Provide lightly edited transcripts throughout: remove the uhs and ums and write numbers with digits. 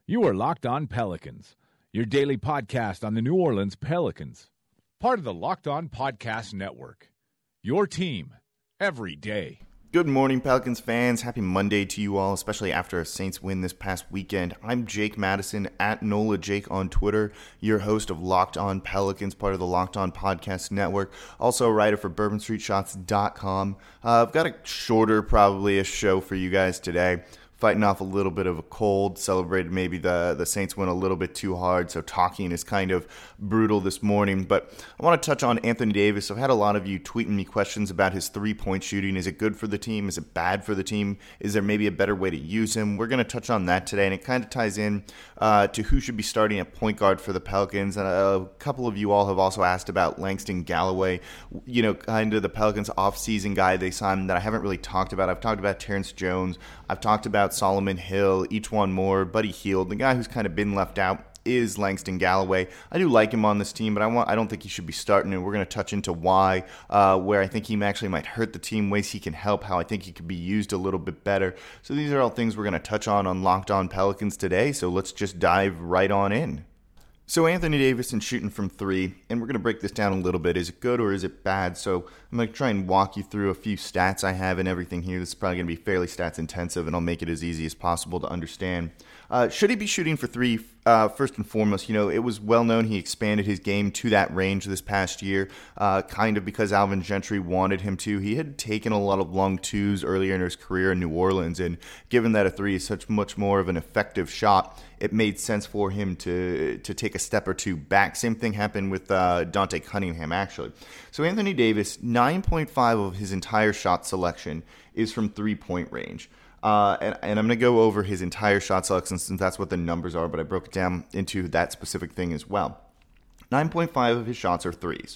You are Locked On Pelicans, your daily podcast on the New Orleans Pelicans. Part of the Locked On Podcast Network, your team every day. Good morning, Pelicans fans. Happy Monday to you all, especially after a Saints win this past weekend. I'm Jake Madison, at NOLA Jake on Twitter, your host of Locked On Pelicans, part of the Locked On Podcast Network, also a writer for BourbonStreetShots.com. I've got a shorter, probably-ish show for you guys today. Fighting off a little bit of a cold, celebrated maybe the Saints went a little bit too hard, so talking is kind of brutal this morning. But I want to touch on Anthony Davis. I've had a lot of you tweeting me questions about his three-point shooting. Is it good for the team? Is it bad for the team? Is there maybe a better way to use him? We're going to touch on that today, and it kind of ties in to who should be starting at point guard for the Pelicans. And a couple of you all have also asked about Langston Galloway, kind of the Pelicans off-season guy they signed that I haven't really talked about. I've talked about Terrence Jones. I've talked about Solomon Hill, E'Twaun Moore, Buddy Hield. The guy who's kind of been left out is Langston Galloway. I do like him on this team, but I don't think he should be starting, and we're going to touch into why, where I think he actually might hurt the team, ways he can help, how I think he could be used a little bit better. So these are all things we're going to touch on Locked On Pelicans today, so let's just dive right on in. So Anthony Davis and shooting from three, and we're going to break this down a little bit. Is it good or is it bad? So I'm going to try and walk you through a few stats I have and everything here. This is probably going to be fairly stats intensive, and I'll make it as easy as possible to understand. Should he be shooting for three? First and foremost, it was well known he expanded his game to that range this past year, kind of because Alvin Gentry wanted him to. He had taken a lot of long twos earlier in his career in New Orleans, and given that a three is such much more of an effective shot, it made sense for him to take a step or two back. Same thing happened with Dante Cunningham, actually. So Anthony Davis, 9.5 of his entire shot selection is from three-point range. And I'm going to go over his entire shot selection since that's what the numbers are, but I broke it down into that specific thing as well. 9.5 of his shots are threes.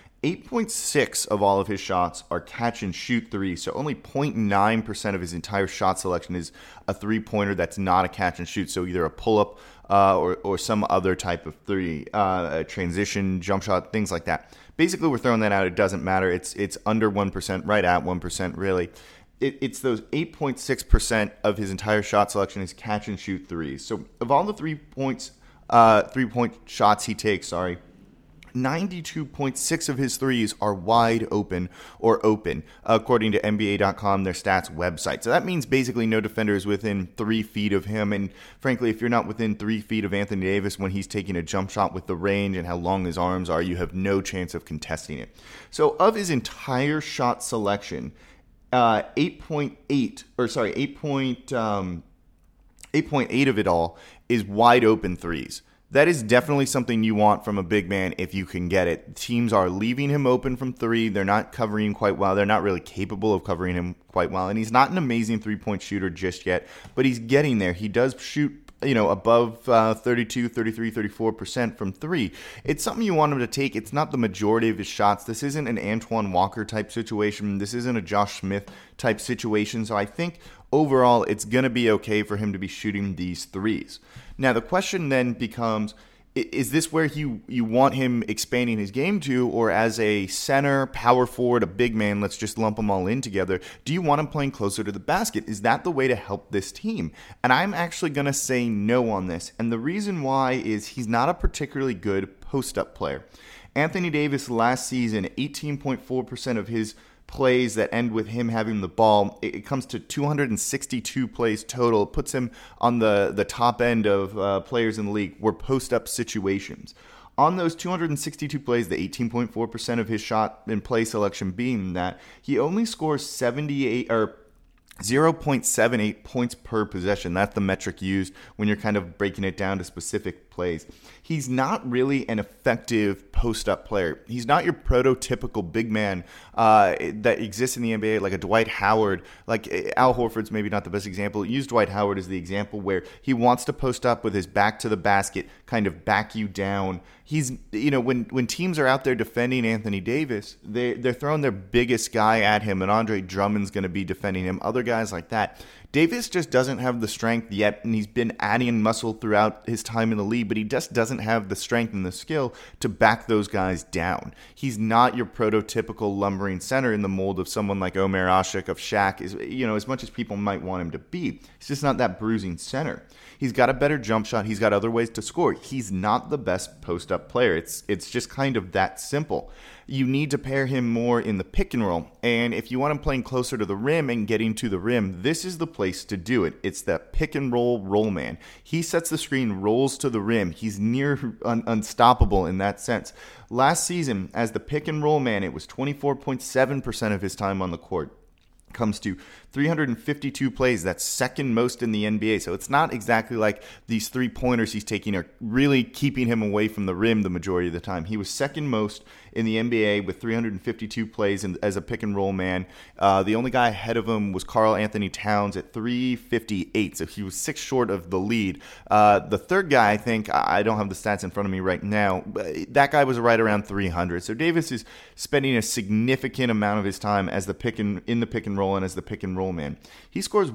8.6 of all of his shots are catch-and-shoot threes, so only 0.9% of his entire shot selection is a three-pointer that's not a catch-and-shoot, so either a pull-up or some other type of three, a transition, jump shot, things like that. Basically, we're throwing that out. It doesn't matter. It's under 1%, right at 1%, really. It's those 8.6% of his entire shot selection is catch-and-shoot threes. So of all the three-point shots he takes, 92.6 of his threes are wide open or open, according to NBA.com, their stats website. So that means basically no defender is within 3 feet of him. And frankly, if you're not within 3 feet of Anthony Davis when he's taking a jump shot with the range and how long his arms are, you have no chance of contesting it. So of his entire shot selection, 8.8 of it all is wide open threes. That is definitely something you want from a big man if you can get it. Teams are leaving him open from three. They're not covering him quite well. They're not really capable of covering him quite well. And he's not an amazing three-point shooter just yet, but he's getting there. He does shoot above 32, 33, 34% from three. It's something you want him to take. It's not the majority of his shots. This isn't an Antoine Walker type situation. This isn't a Josh Smith type situation. So I think overall it's going to be okay for him to be shooting these threes. Now the question then becomes, is this where you want him expanding his game to, or as a center, power forward, a big man, let's just lump them all in together, do you want him playing closer to the basket? Is that the way to help this team? And I'm actually going to say no on this. And the reason why is he's not a particularly good post-up player. Anthony Davis last season, 18.4% of his plays that end with him having the ball, it comes to 262 plays total. It puts him on the top end of players in the league, were post-up situations. On those 262 plays, the 18.4% of his shot and play selection being that, he only scores 0.78 points per possession. That's the metric used when you're kind of breaking it down to specific plays. He's not really an effective post-up player. He's not your prototypical big man that exists in the NBA, like a Dwight Howard. Like Al Horford's maybe not the best example. Use Dwight Howard as the example where he wants to post up with his back to the basket, kind of back you down. He's, when teams are out there defending Anthony Davis, they're throwing their biggest guy at him, and Andre Drummond's going to be defending him. Other guys like that. Davis just doesn't have the strength yet, and he's been adding muscle throughout his time in the league, but he just doesn't have the strength and the skill to back those guys down. He's not your prototypical lumbering center in the mold of someone like Omer Asik, of Shaq, as much as people might want him to be. He's just not that bruising center. He's got a better jump shot. He's got other ways to score. He's not the best post-up player. It's just kind of that simple. You need to pair him more in the pick and roll. And if you want him playing closer to the rim and getting to the rim, this is the place to do it. It's that pick and roll man. He sets the screen, rolls to the rim. He's near unstoppable in that sense. Last season, as the pick and roll man, it was 24.7% of his time on the court. Comes to 352 plays. That's second most in the NBA. So it's not exactly like these three-pointers he's taking are really keeping him away from the rim the majority of the time. He was second most in the NBA with 352 plays as a pick-and-roll man. The only guy ahead of him was Karl Anthony Towns at 358. So he was 6 short of the lead. The third guy, I think, I don't have the stats in front of me right now, but that guy was right around 300. So Davis is spending a significant amount of his time as the in the pick and roll and as the pick and roll man. He scores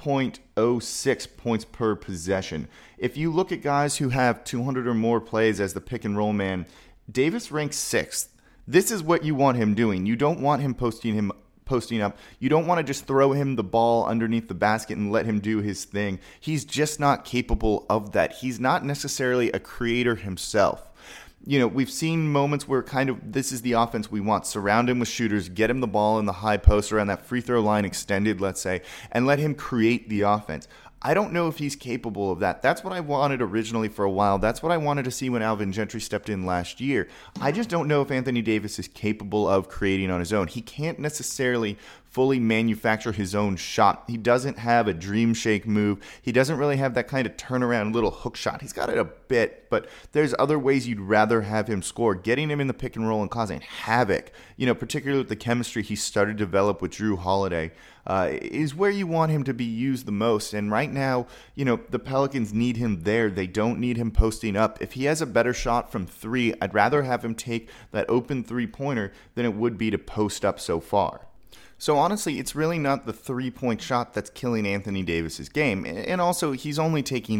1.06 points per possession. If you look at guys who have 200 or more plays as the pick and roll man, Davis ranks 6th. This is what you want him doing. You don't want him posting up. You don't want to just throw him the ball underneath the basket and let him do his thing. He's just not capable of that. He's not necessarily a creator himself. We've seen moments where this is the offense we want. Surround him with shooters, get him the ball in the high post around that free throw line extended, let's say, and let him create the offense. I don't know if he's capable of that. That's what I wanted originally for a while. That's what I wanted to see when Alvin Gentry stepped in last year. I just don't know if Anthony Davis is capable of creating on his own. He can't necessarily fully manufacture his own shot. He doesn't have a dream shake move. He doesn't really have that kind of turnaround little hook shot. He's got it a bit, but there's other ways you'd rather have him score. Getting him in the pick and roll and causing havoc, particularly with the chemistry he started to develop with Jrue Holiday, is where you want him to be used the most. And right now, the Pelicans need him there. They don't need him posting up. If he has a better shot from 3, I'd rather have him take that open three-pointer than it would be to post up so far. So honestly, it's really not the three-point shot that's killing Anthony Davis's game. And also, he's only taking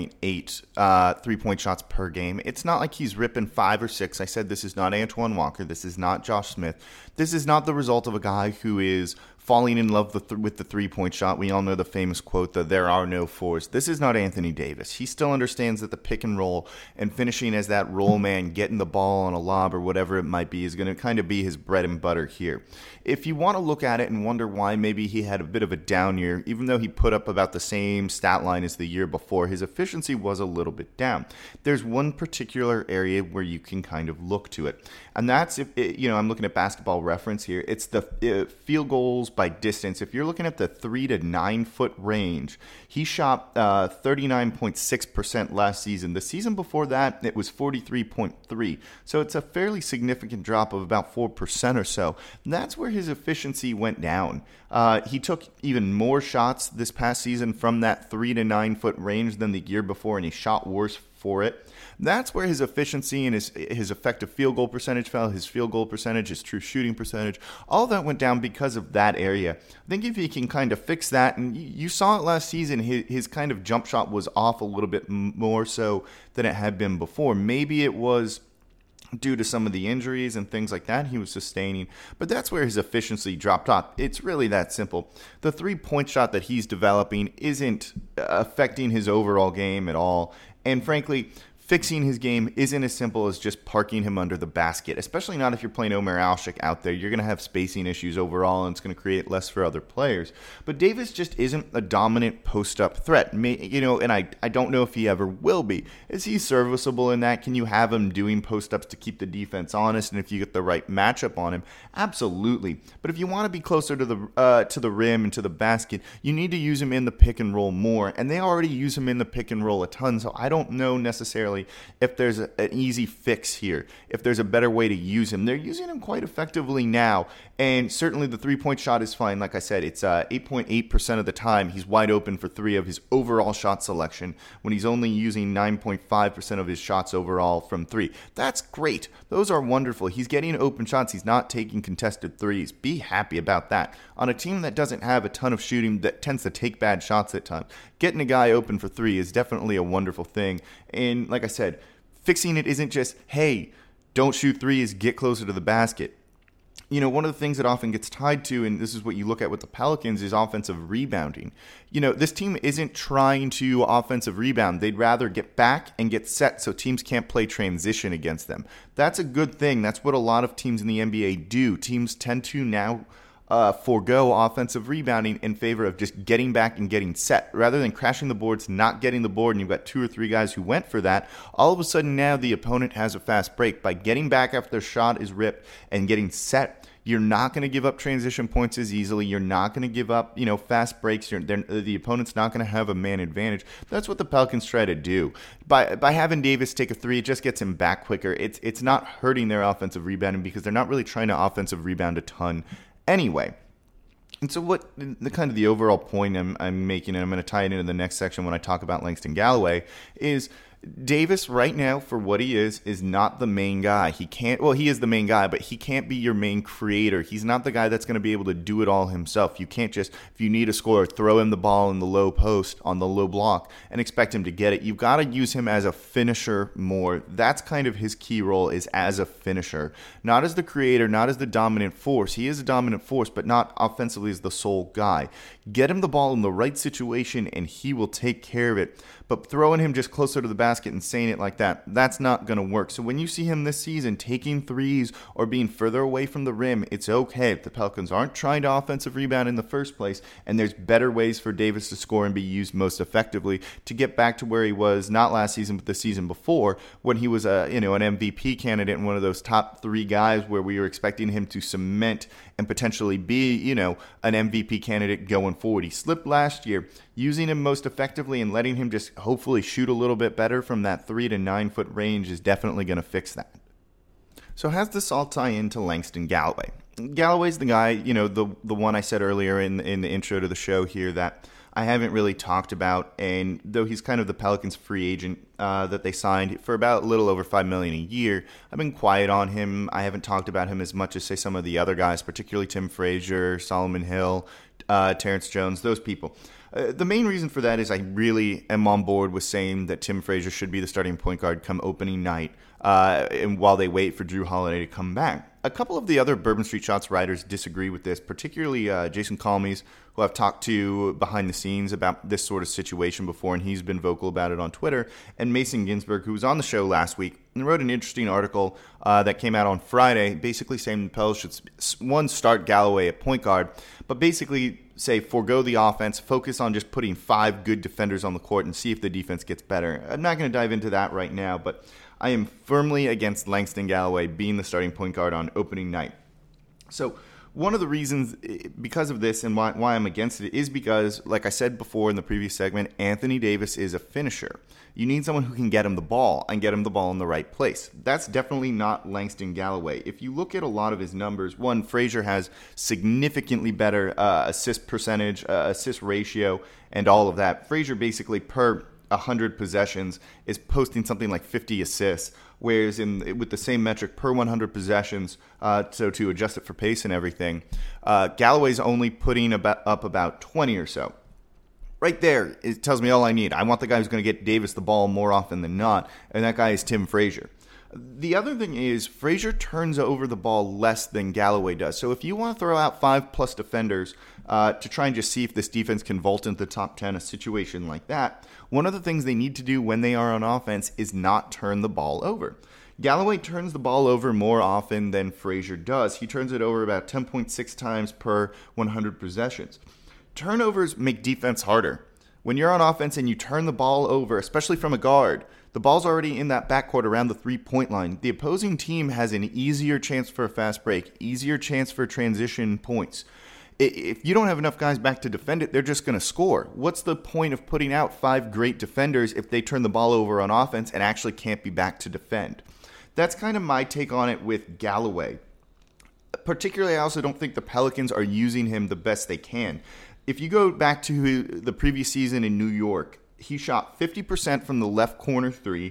1.8 three-point shots per game. It's not like he's ripping 5 or 6. I said this is not Antoine Walker. This is not Josh Smith. This is not the result of a guy who is falling in love with the three-point shot. We all know the famous quote that there are no fours. This is not Anthony Davis. He still understands that the pick and roll and finishing as that roll man, getting the ball on a lob or whatever it might be, is going to kind of be his bread and butter here. If you want to look at it and wonder why maybe he had a bit of a down year, even though he put up about the same stat line as the year before, his efficiency was a little bit down. There's one particular area where you can kind of look to it, and that's if I'm looking at Basketball Reference here. It's the field goals by distance. If you're looking at the 3 to 9 foot range, he shot 39.6% last season. The season before that, it was 43.3. So it's a fairly significant drop of about 4% or so. And that's where his efficiency went down. He took even more shots this past season from that 3 to 9 foot range than the year before, and he shot worse for it. That's where his efficiency and his effective field goal percentage fell, his field goal percentage, his true shooting percentage, all that went down because of that area. I think if he can kind of fix that, and you saw it last season, his kind of jump shot was off a little bit more so than it had been before. Maybe it was due to some of the injuries and things like that he was sustaining, but that's where his efficiency dropped off. It's really that simple. The three-point shot that he's developing isn't affecting his overall game at all, and frankly, fixing his game isn't as simple as just parking him under the basket, especially not if you're playing Omer Asik out there. You're going to have spacing issues overall, and it's going to create less for other players. But Davis just isn't a dominant post-up threat, and I don't know if he ever will be. Is he serviceable in that? Can you have him doing post-ups to keep the defense honest, and if you get the right matchup on him? Absolutely. But if you want to be closer to the rim and to the basket, you need to use him in the pick and roll more, and they already use him in the pick and roll a ton, so I don't know necessarily necessarily if there's an easy fix here, if there's a better way to use him. They're using him quite effectively now, and certainly the three-point shot is fine. Like I said, it's 8.8% of the time he's wide open for three of his overall shot selection when he's only using 9.5% of his shots overall from three. That's great. Those are wonderful. He's getting open shots. He's not taking contested threes. Be happy about that. On a team that doesn't have a ton of shooting, that tends to take bad shots at times, getting a guy open for three is definitely a wonderful thing. And like I said, fixing it isn't just, hey, don't shoot threes, get closer to the basket. You know, one of the things that often gets tied to, and this is what you look at with the Pelicans, is offensive rebounding. You know, this team isn't trying to offensive rebound. They'd rather get back and get set so teams can't play transition against them. That's a good thing. That's what a lot of teams in the NBA do. Teams tend to now forego offensive rebounding in favor of just getting back and getting set. Rather than crashing the boards, not getting the board, and you've got two or three guys who went for that, all of a sudden now the opponent has a fast break. By getting back after their shot is ripped and getting set, you're not going to give up transition points as easily. You're not going to give up, fast breaks. The opponent's not going to have a man advantage. That's what the Pelicans try to do. By having Davis take a three, it just gets him back quicker. It's not hurting their offensive rebounding because they're not really trying to offensive rebound a ton anyway. And so what the kind of the overall point I'm making, and I'm going to tie it into the next section when I talk about Langston Galloway, is Davis right now, for what he is not the main guy. He is the main guy, but he can't be your main creator. He's not the guy that's going to be able to do it all himself. You can't just, if you need a scorer, throw him the ball in the low post on the low block and expect him to get it. You've got to use him as a finisher more. That's kind of his key role, is as a finisher. Not as the creator, not as the dominant force. He is a dominant force, but not offensively as the sole guy. Get him the ball in the right situation and he will take care of it. But throwing him just closer to the basket and saying it like that, that's not going to work. So when you see him this season taking threes or being further away from the rim, it's okay. The Pelicans aren't trying to offensive rebound in the first place, and there's better ways for Davis to score and be used most effectively to get back to where he was, not last season, but the season before, when he was an MVP candidate and one of those top three guys where we were expecting him to cement and potentially be, an MVP candidate going forward. He slipped last year. Using him most effectively and letting him just hopefully shoot a little bit better from that 3 to 9 foot range is definitely going to fix that. So how does this all tie into Langston Galloway? Galloway's the guy, the one I said earlier in the intro to the show here that I haven't really talked about, and though he's kind of the Pelicans free agent that they signed for about a little over $5 million a year, I've been quiet on him. I haven't talked about him as much as, say, some of the other guys, particularly Tim Frazier, Solomon Hill, Terrence Jones, those people. The main reason for that is I really am on board with saying that Tim Frazier should be the starting point guard come opening night, and while they wait for Drew Holiday to come back. A couple of the other Bourbon Street Shots writers disagree with this, particularly Jason Calmes, who I've talked to behind the scenes about this sort of situation before, and he's been vocal about it on Twitter, and Mason Ginsberg, who was on the show last week and wrote an interesting article that came out on Friday, basically saying the Pels should, one, start Galloway at point guard, but basically say forego the offense, focus on just putting 5 good defenders on the court and see if the defense gets better. I'm not going to dive into that right now, but I am firmly against Langston Galloway being the starting point guard on opening night. So one of the reasons because of this and why I'm against it is because, like I said before in the previous segment, Anthony Davis is a finisher. You need someone who can get him the ball and get him the ball in the right place. That's definitely not Langston Galloway. If you look at a lot of his numbers, one, Frazier has significantly better assist percentage, assist ratio, and all of that. Frazier basically per 100 possessions is posting something like 50 assists, whereas with the same metric per 100 possessions, so to adjust it for pace and everything, Galloway's only putting up about 20 or so. Right there, it tells me all I need. I want the guy who's going to get Davis the ball more often than not, and that guy is Tim Frazier. The other thing is Frazier turns over the ball less than Galloway does. So if you want to throw out 5+ defenders to try and just see if this defense can vault into the top 10, a situation like that, one of the things they need to do when they are on offense is not turn the ball over. Galloway turns the ball over more often than Frazier does. He turns it over about 10.6 times per 100 possessions. Turnovers make defense harder. When you're on offense and you turn the ball over, especially from a guard, the ball's already in that backcourt around the 3-point line. The opposing team has an easier chance for a fast break, easier chance for transition points. If you don't have enough guys back to defend it, they're just going to score. What's the point of putting out 5 great defenders if they turn the ball over on offense and actually can't be back to defend? That's kind of my take on it with Galloway. Particularly, I also don't think the Pelicans are using him the best they can. If you go back to the previous season in New York, he shot 50% from the left corner 3,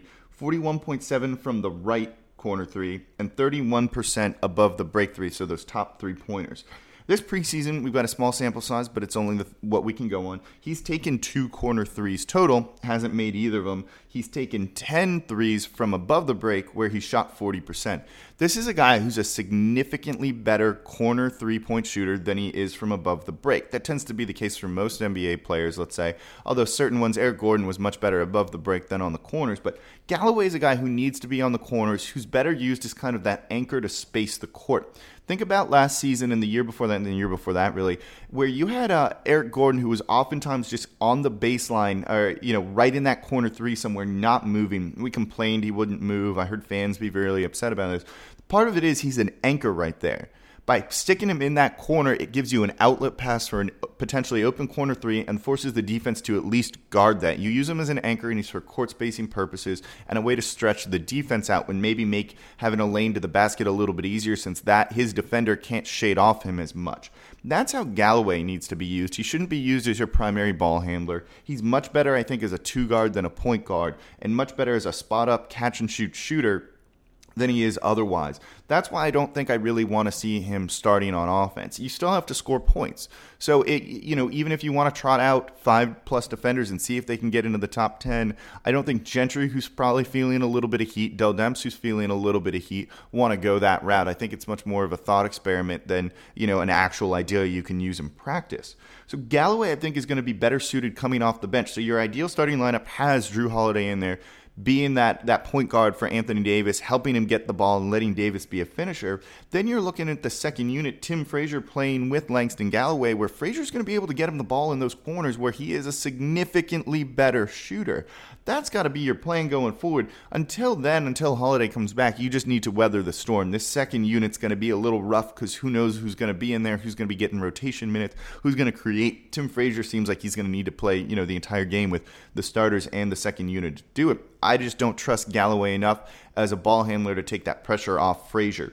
41.7% from the right corner 3, and 31% above the break 3, so those top 3-pointers. This preseason, we've got a small sample size, but it's only what we can go on. He's taken 2 corner threes total, hasn't made either of them. He's taken 10 threes from above the break where he shot 40%. This is a guy who's a significantly better corner three-point shooter than he is from above the break. That tends to be the case for most NBA players, let's say, although certain ones, Eric Gordon was much better above the break than on the corners. But Galloway is a guy who needs to be on the corners, who's better used as kind of that anchor to space the court. Think about last season and the year before that and the year before that, really, where you had Eric Gordon, who was oftentimes just on the baseline or, right in that corner 3 somewhere, not moving. We complained he wouldn't move. I heard fans be really upset about this. Part of it is he's an anchor right there. By sticking him in that corner, it gives you an outlet pass for a potentially open corner 3 and forces the defense to at least guard that. You use him as an anchor, and he's for court spacing purposes and a way to stretch the defense out and maybe make having a lane to the basket a little bit easier, since that his defender can't shade off him as much. That's how Galloway needs to be used. He shouldn't be used as your primary ball handler. He's much better, I think, as a 2 guard than a point guard, and much better as a spot-up catch-and-shoot shooter than he is otherwise. That's why I don't think I really want to see him starting on offense. You still have to score points. So, even if you want to trot out 5+ defenders and see if they can get into the top 10, I don't think Gentry, who's probably feeling a little bit of heat, Dell Demps, who's feeling a little bit of heat, want to go that route. I think it's much more of a thought experiment than, an actual idea you can use in practice. So Galloway, I think, is going to be better suited coming off the bench. So your ideal starting lineup has Jrue Holiday in there, being that point guard for Anthony Davis, helping him get the ball and letting Davis be a finisher. Then you're looking at the second unit, Tim Frazier playing with Langston Galloway, where Frazier's going to be able to get him the ball in those corners where he is a significantly better shooter. That's got to be your plan going forward. Until Holiday comes back, you just need to weather the storm. This second unit's going to be a little rough because who knows who's going to be in there, who's going to be getting rotation minutes, who's going to create. Tim Frazier seems like he's going to need to play, the entire game with the starters and the second unit to do it. I just don't trust Galloway enough as a ball handler to take that pressure off Frazier.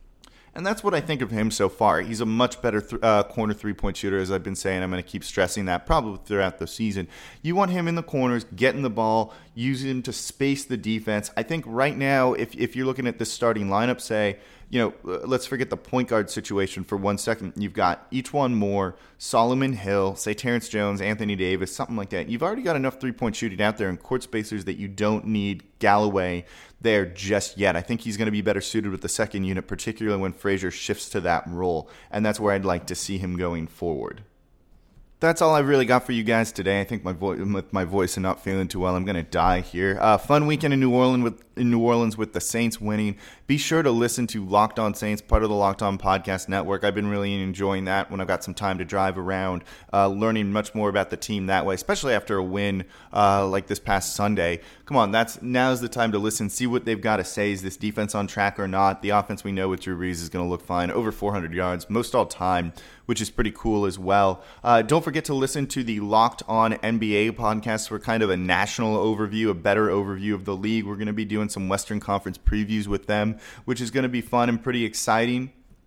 And that's what I think of him so far. He's a much better corner three-point shooter, as I've been saying. I'm going to keep stressing that probably throughout the season. You want him in the corners, getting the ball, using him to space the defense. I think right now, if you're looking at this starting lineup, say, let's forget the point guard situation for 1 second. You've got E'Twaun Moore, Solomon Hill, say Terrence Jones, Anthony Davis, something like that. You've already got enough three-point shooting out there in court spacers that you don't need Galloway there just yet. I think he's going to be better suited with the second unit, particularly when Frazier shifts to that role, and that's where I'd like to see him going forward. That's all I've really got for you guys today. I think with my voice and not feeling too well, I'm going to die here. Fun weekend in New Orleans with the Saints winning. Be sure to listen to Locked On Saints, part of the Locked On Podcast Network. I've been really enjoying that when I've got some time to drive around, learning much more about the team that way, especially after a win like this past Sunday. Come on, now's the time to listen, see what they've got to say. Is this defense on track or not? The offense we know with Drew Brees is going to look fine. Over 400 yards, most all time, which is pretty cool as well. Don't forget to listen to the Locked On NBA podcast for kind of a national overview, a better overview of the league. We're going to be doing some Western Conference previews with them, which is going to be fun and pretty exciting.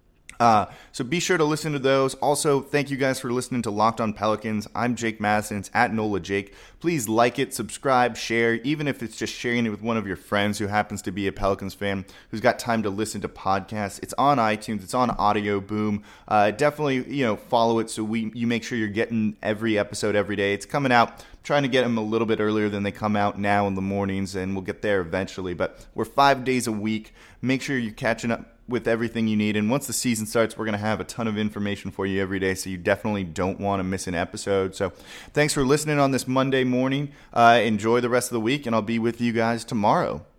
So be sure to listen to those. Also, thank you guys for listening to Locked On Pelicans. I'm Jake Madison. It's at NOLA Jake. Please like it, subscribe, share, even if it's just sharing it with one of your friends who happens to be a Pelicans fan, who's got time to listen to podcasts. It's on iTunes. It's on Audio Boom. Definitely, follow it so you make sure you're getting every episode every day. It's coming out. Trying to get them a little bit earlier than they come out now in the mornings, and we'll get there eventually. But we're 5 days a week. Make sure you're catching up with everything you need. And once the season starts, we're going to have a ton of information for you every day, so you definitely don't want to miss an episode. So thanks for listening on this Monday morning. Enjoy the rest of the week, and I'll be with you guys tomorrow.